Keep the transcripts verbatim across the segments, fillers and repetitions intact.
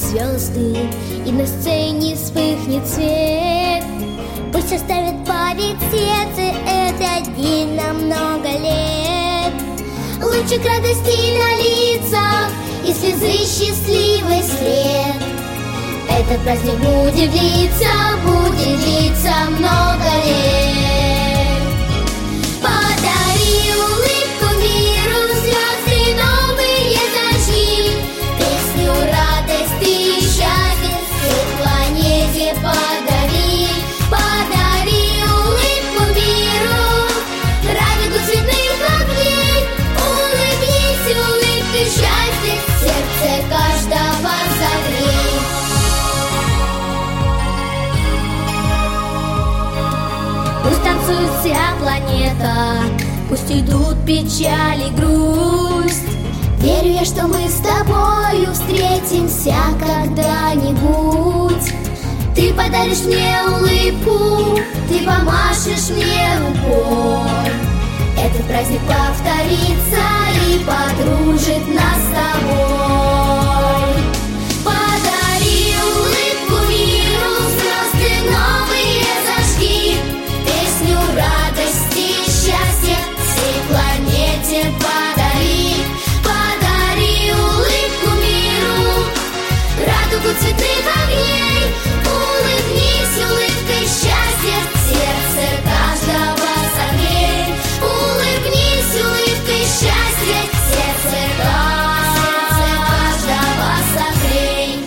звезды, и на сцене вспыхнет свет. Пусть оставит память сердце этот день на много лет. Лучик радости на лицах и слезы счастливый след. Этот праздник будет длиться, будет длиться много лет. Подари улыбку миру, звезды новые зажги, песню радости и счастья всей планете подари. Подари улыбку миру, радугу цветных огней. Улыбнись улыбкой счастья, сердце каждого согрей. Пусть танцует вся планета, пусть идут печаль и грусть. Верю я, что мы с тобою встретимся когда-нибудь. Ты подаришь мне улыбку, ты помашешь мне рукой. Этот праздник повторится и подружит нас с тобой. Подари улыбку миру, звезды новые зажги, песню радости и счастья всей планете подари. Подари улыбку миру, радугу цветных огней. Улыбнись улыбкой счастья, сердце каждого согрей. Улыбнись улыбкой счастья, сердце каждого согрей.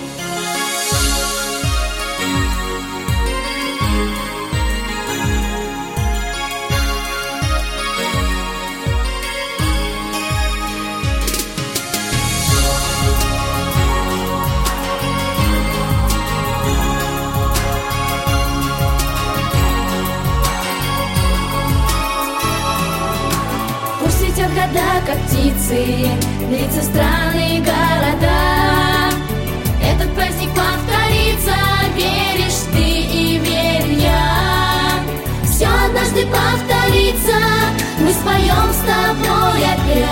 Пусть цветет года, как птицы, длится страны и города. Этот праздник повторится, веришь ты и верю я. Все однажды повторится, мы споем с тобой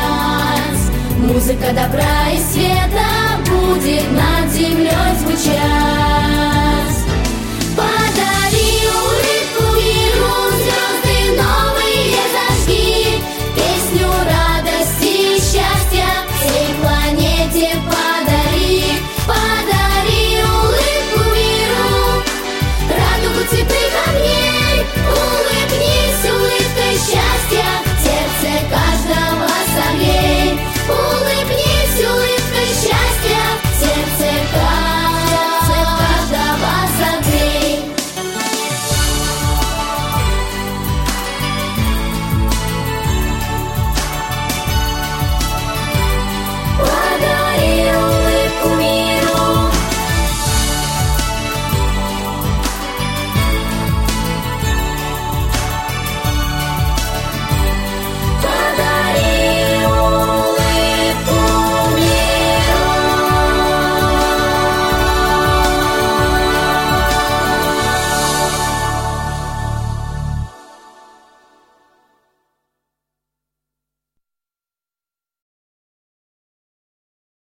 опять. Музыка добра и света будет над землей звучать.